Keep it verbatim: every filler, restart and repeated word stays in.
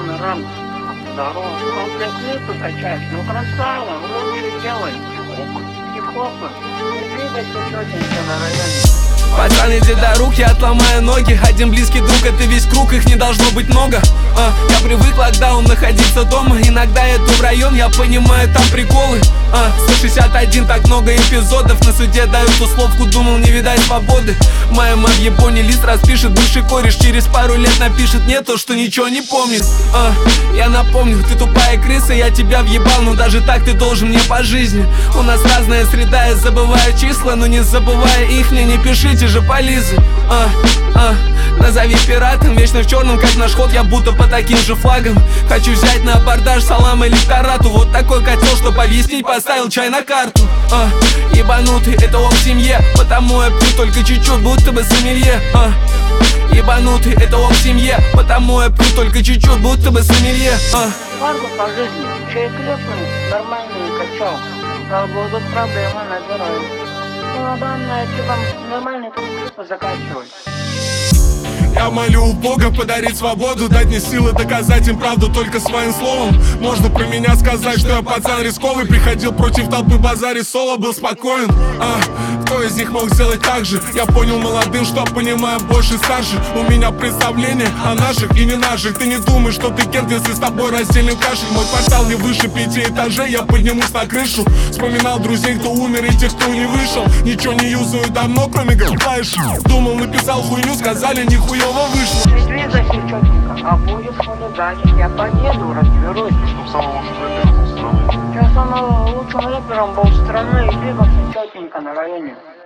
на рамку. Здорово. Комплекс клипы качаешь, ну красава, лучше делай. Хип-хопы. Не двигайся тетенька на районе. Пацан, иди до рук, я отломаю ноги. Один близкий друг, это весь круг, их не должно быть много. а, Я привык локдаун находиться дома. Иногда я иду в район, я понимаю, там приколы. а, сто шестьдесят один, так много эпизодов. На суде дают условку, думал, не видать свободы. Моя мать в Японии лист распишет, бывший кореш через пару лет напишет не то, что ничего не помнит. а, Я напомню, ты тупая крыса, я тебя въебал, но даже так ты должен мне по жизни. У нас разная среда, я забываю числа, но не забывая их, мне не пишите же по Лизы. а, а, Назови пиратом, вечно в черном, как наш ход, я будто по таким же флагам. Хочу взять на абордаж салам электорату. Вот такой котел, чтоб объяснить, поставил чай на карту. а, Ебанутый, это он в семье, потому я пью только чуть-чуть, будто бы сомелье. а, Ебанутый, это он в семье, потому я пью только чуть-чуть, будто бы сомелье. а. Фаргу по жизни, чай крепный, нормальный качал. А будут проблемы, набираю. Ну, данное, ты вам нормальный клипы заканчивай. Я молю у Бога подарить свободу, дать мне силы доказать им правду только своим словом. Можно про меня сказать, что я пацан рисковый, приходил против толпы базарить соло, был спокоен. а, Кто из них мог сделать так же? Я понял молодым, что понимаю больше старше. У меня представление о наших и не наших. Ты не думай, что ты кент, если с тобой разделим кашель. Мой квартал не выше пяти этажей, я поднимусь на крышу. Вспоминал друзей, кто умер и тех, кто не вышел. Ничего не юзаю давно, кроме галфайши. Думал, написал хуйню, сказали, нихуя вышло. Не двигайся четенько, а будешь хулиганить, я поеду, разберусь. Чтоб самый лучший рэпер был страны. Я самым лучшим рэпером был страны и двигался четенько на районе.